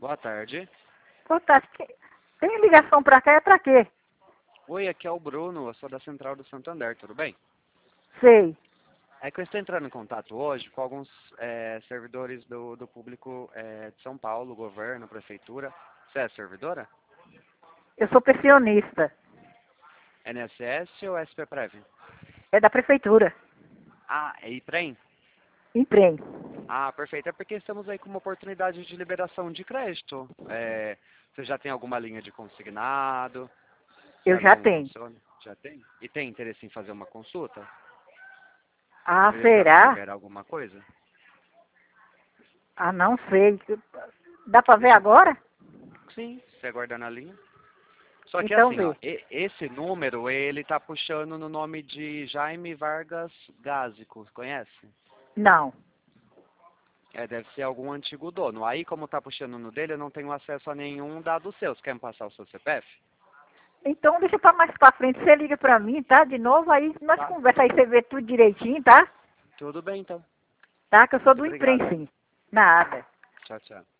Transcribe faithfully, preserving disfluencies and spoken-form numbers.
Boa tarde. Boa tarde. Tem ligação pra cá, é pra quê? Oi, aqui é o Bruno, eu sou da Central do Santander, tudo bem? Sei. É que eu estou entrando em contato hoje com alguns é, servidores do, do público é, de São Paulo, governo, prefeitura. Você é servidora? Eu sou pensionista. N S S ou S P Prev? É da prefeitura. Ah, é IPREM? Emprego. Ah, perfeito. É porque estamos aí com uma oportunidade de liberação de crédito. É, você já tem alguma linha de consignado? Eu Sabe já como tenho. funciona? Já tem? E tem interesse em fazer uma consulta? Ah, Pra ver se dá para será? liberar alguma coisa? Ah, não sei. Dá pra ver Deixa eu... agora? Sim, você aguarda na linha. Só que Então assim, ó, vê. e- esse número, ele tá puxando no nome de Jaime Vargas Gásico, conhece? Não. É, deve ser algum antigo dono. Aí, como tá puxando no dele, eu não tenho acesso a nenhum dado seu. Você quer me passar o seu C P F? Então deixa pra mais pra frente. Você liga pra mim, tá? De novo, aí nós Tá. conversa aí, você vê tudo direitinho, tá? Tudo bem, então. Tá? Que eu sou Muito do obrigado. imprensa. Nada. Tchau, tchau.